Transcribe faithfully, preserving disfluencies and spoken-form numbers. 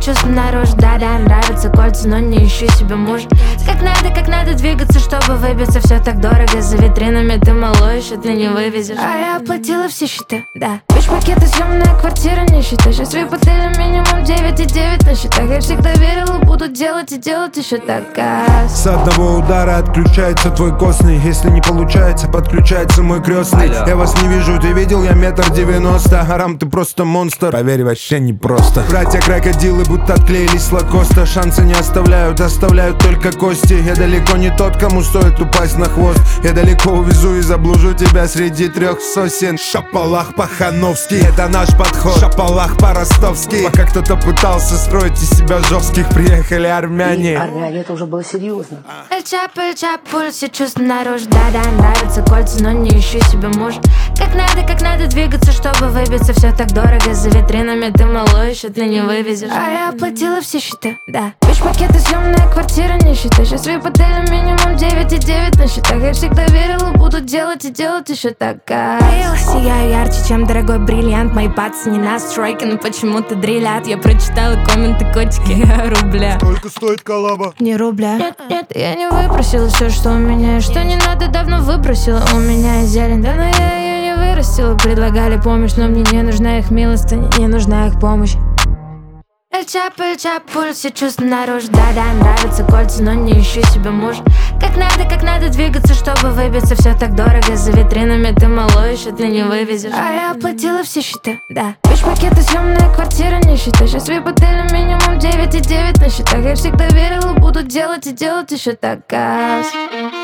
чувства наружу. Да-да, нравятся кольца, но не ищу себе мужа. Как надо, как надо двигаться, чтобы выбиться. Все так дорого, за витринами ты малой, еще ты не вывезешь. А я оплатила все счета, да. Бич-пакеты, съемная квартира, не считай. Сейчас вип-отеля минимум девять и девять на счетах. Я всегда верила, буду делать и делать еще так. А... С одного удара отключается твой костный. Если не получается, подключается мой крестный. Я вас не вижу, ты видел, я метр девяносто. Арам, ты просто монстр, поверь, вообще не просто. Братья крокодилы будто отклеились с лакоста. Шансы не оставляют, оставляют только кости. Я далеко не тот, кому стоит упасть на хвост. Я далеко увезу и заблужу тебя среди трех сосен. Шапалах по-хановски, это наш подход. Шапалах по-ростовски. Пока кто-то пытался строить из себя жестких, приехали армяне. И армяне, это уже было серьезно. Эль-Чапо, Эль-Чапо, все чувства наружу. Да-да, нравятся кольца, но не ищу себе мужа. Как надо, как надо двигаться, чтобы выбиться. Все так дорого, за витринами ты малой, еще ты не вывезешь. А я оплатила все счета, да. Бич-пакеты, съемная квартира, не считай. Сейчас вип-отеля минимум девять и девять на счетах. Я всегда верила, буду делать и делать еще так. А я сияю ярче, чем дорогой бриллиант. Мои пацы не настройки, но почему-то дрелят. Я прочитала комменты, котики, я рубля. Сколько стоит коллаба? Не рубля. Нет, нет, я не выпросила все, что у меня. И что не надо, давно выбросила. У меня и зелень, да, но я ее не вырастила. Предлагали помощь, но мне не нужна их милостыня, не нужна их помощь. Эль-Чапо, Эль-Чапо, все чувства наружу. Да-да, нравятся кольца, но не ищу себе мужа. Как надо, как надо двигаться, чтобы выбиться. Все так дорого, за витринами ты малой, еще ты не вывезешь. А я оплатила все счета, да. Бич-пакеты, съемная квартира, не считай. Сейчас вип-отеля минимум девять и девять на счетах. Я всегда верила, буду делать и делать еще так. А...